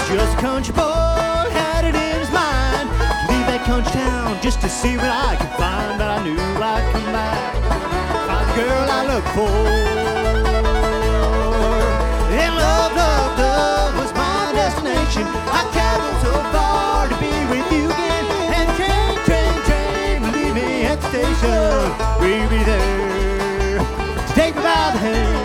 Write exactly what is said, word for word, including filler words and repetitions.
Just a country boy had it in his mind to leave that country town just to see what I could find. But I knew I'd come back, find the girl I look for. And love, love, love was my destination. I traveled so far to be with you again. And train, train, train, leave me at the station. We'll be there to take me by the hand.